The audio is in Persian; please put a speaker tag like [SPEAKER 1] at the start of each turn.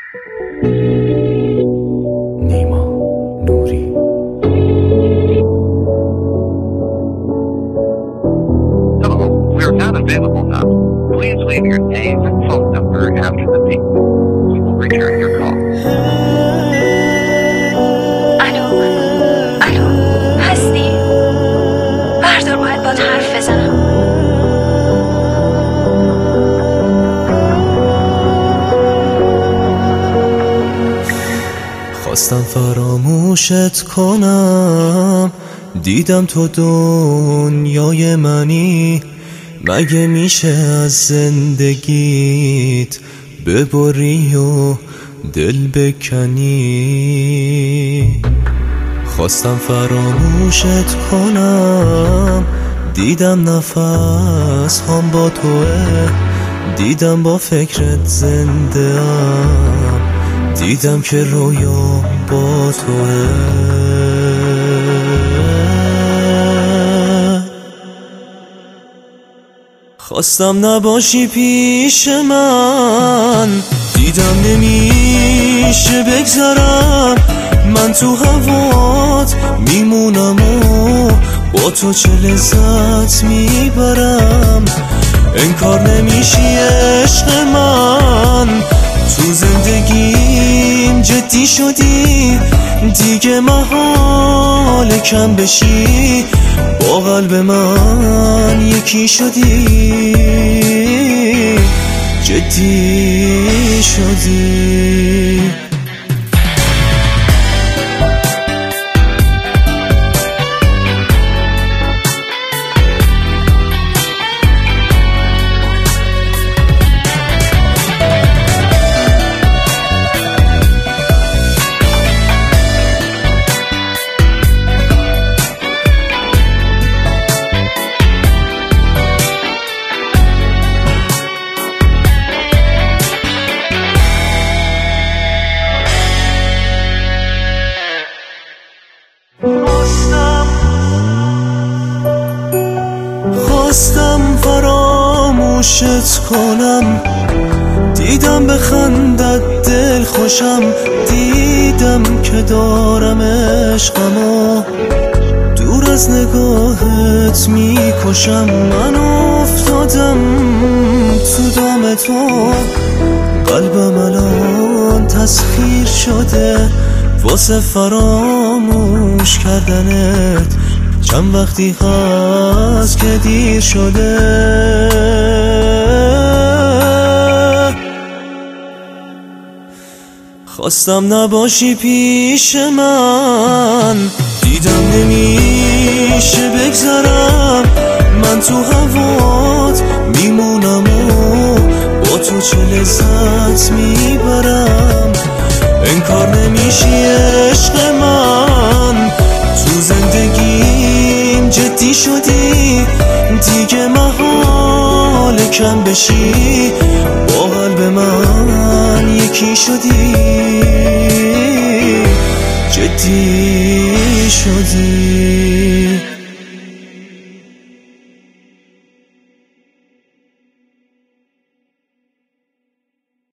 [SPEAKER 1] نیما نوری.
[SPEAKER 2] Hello, we are not available now. Please leave your name and phone number after the beep. We will return your call.
[SPEAKER 3] الو هستی؟ بردار، باید باید حرف بزنم.
[SPEAKER 1] خواستم فراموشت کنم، دیدم تو دنیای منی، مگه میشه از زندگیت ببری و دل بکنی. خواستم فراموشت کنم، دیدم نفس هم با توه، دیدم با فکرت زنده ام، دیدم که رویام با توه. خواستم نباشی پیش من، دیدم نمیشه بگذرم، من تو هوات میمونم و با تو چه لذت میبرم. انکار نمیشی عشق من، تو زندگیم جدی شدی، دیگه محال کم بشی، با قلب من یکی شدی، جدی شدی. خواستم فراموشت کنم، دیدم به خندت دل خوشم، دیدم که دارم عشقمو دور از نگاهت میکشم. من افتادم تو دام تو، قلبم الان تسخیر شده واسه فراموش کردنت، چند وقتی هست که دیر شده. خواستم نباشی پیش من، دیدم نمیشه بگذرم، من تو هوات میمونم و با تو چه لذت میبرم. انکار نمیشی عشق من، تو زندگیم جدی شدی، دیگه محال کم بشی، با قلب من یکی شدی، جدی شدی.